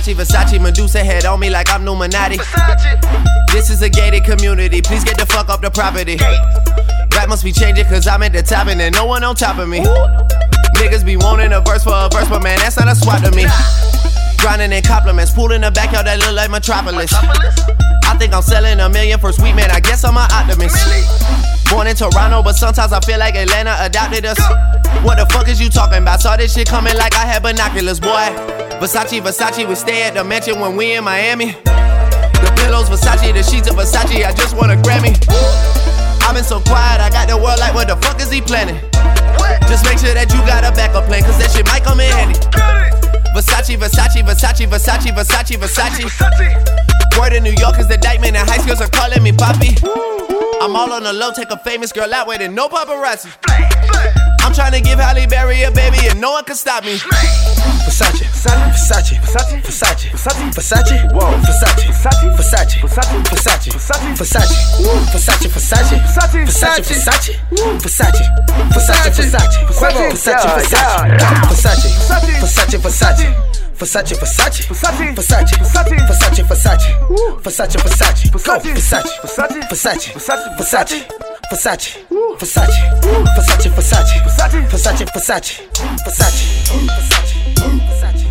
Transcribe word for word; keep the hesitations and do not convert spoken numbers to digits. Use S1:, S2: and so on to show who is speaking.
S1: Versace, Versace, Medusa head on me like I'm Numinati. This is a gated community, please get the fuck up the property. Rap must be changing cause I'm at the top and there's no one on top of me. Niggas be wanting a verse for a verse, but man, that's not a swap to me. Grinding in compliments, pool in the backyard that look like Metropolis. I think I'm selling a million for sweet man, I guess I'm an optimist. Born in Toronto, but sometimes I feel like Atlanta adopted us. What the fuck is you talking about? Saw this shit coming like I had binoculars, boy. Versace, Versace, we stay at the mansion when we in Miami. The pillows, Versace, the sheets of Versace, I just want a Grammy. I've been so quiet, I got the world like, what the fuck is he planning? Just make sure that you got a backup plan, cause that shit might come in handy. Versace, Versace, Versace, Versace, Versace, Versace. Word in New York is the indictment and high schools are calling me Poppy. I'm all on the low, take a famous girl out with it, no paparazzi. I'm trying to give Halle Berry a baby and no one can stop me.
S2: Versace, Versace, Versace, Versace, Versace, Versace, whoa, Versace, Versace, Versace, Versace, Versace, Versace, Versace, Versace, Versace, Versace, Versace, Versace, Versace, Versace, Versace, Versace, Versace, Versace, Versace. Versace, Versace, Versace, Versace, Versace, Versace, Versace, Versace, Versace, go, Versace, Versace, Versace, Versace, Versace, Versace, Versace, Versace, Versace, Versace, Versace, Versace, Versace, Versace.